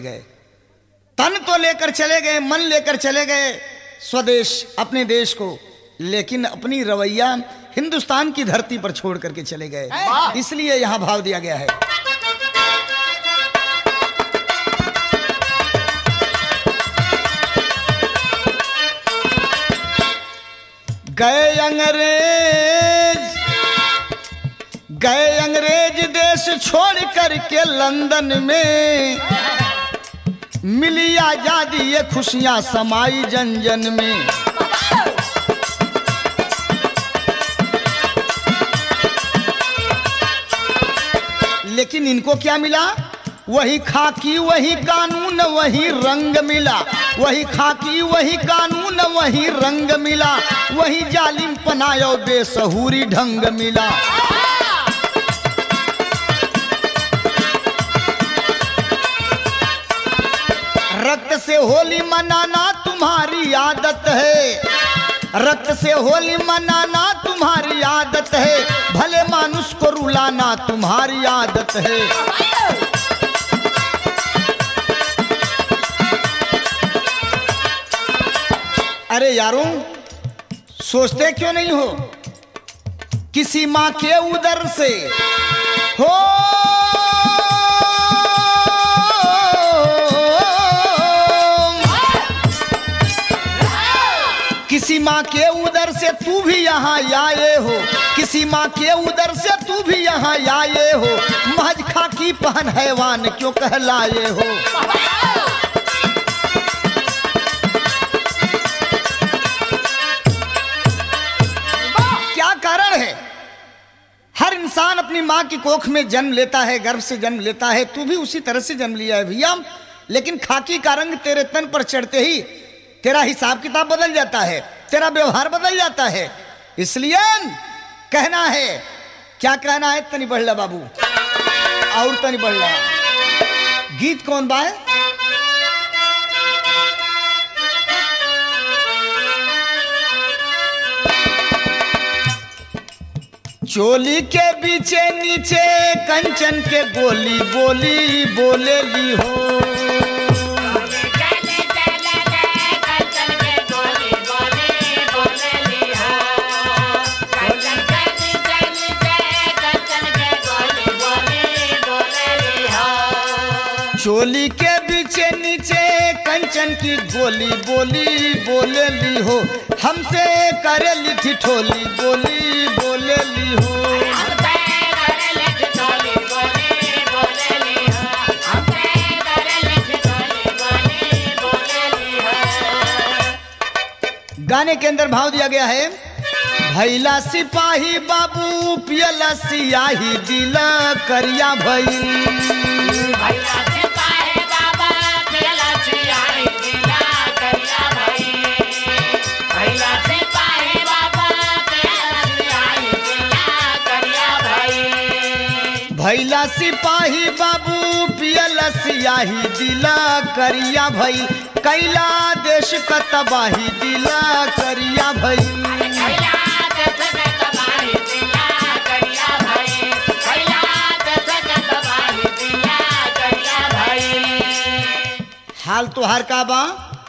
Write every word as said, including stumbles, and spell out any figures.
गए। तन तो लेकर चले गए, मन लेकर चले गए स्वदेश, अपने देश को, लेकिन अपनी रवैया हिंदुस्तान की धरती पर छोड़ करके चले गए। इसलिए यहां भाव दिया गया है। गए अंग्रेज, गए अंग्रेज देश छोड़ करके लंदन में, मिली आजादी ये खुशियां समाई जन जन में। लेकिन इनको क्या मिला? वही खाकी वही कानून वही रंग मिला, वही खाकी वही कानून वही रंग मिला, वही जालिम पनायो बेसहूरी ढंग मिला। रक्त से होली मनाना तुम्हारी आदत है, रक्त से होली मनाना तुम्हारी आदत है, भले मानुष को रुलाना तुम्हारी आदत है। अरे यारों, सोचते क्यों नहीं हो? किसी माँ के उदर से हो किसी माँ के उदर से तू भी यहाँ आए हो, किसी माँ के उदर से तू भी यहाँ आए हो, महज खाकी पहन हैवान क्यों कहलाए हो? क्या कारण है? हर इंसान अपनी माँ की कोख में जन्म लेता है, गर्भ से जन्म लेता है, तू भी उसी तरह से जन्म लिया है भैया। लेकिन खाकी का रंग तेरे तन पर चढ़ते ही तेरा हिसाब किताब बदल जाता है, तेरा व्यवहार बदल जाता है। इसलिए कहना है, क्या कहना है? तनी बढ़ ला बाबू, और तनी बढ़ ला। गीत कौन बा है? चोली के बीचे नीचे कंचन के गोली बोली बोले ली हो, चोली के बीचे नीचे कंचन की गोली बोली बोले ली हो, हमसे करे ली ठिठोली बोली बोले ली हो। गाने के अंदर भाव दिया गया है, भैला सिपाही बाबू पियला सियाही दिला करिया भई, भैला सिपाही बाबू पियला सियाही दिला करिया भई, कैला देश का तबाही दिला करिया भई। हाल तुहार का बा?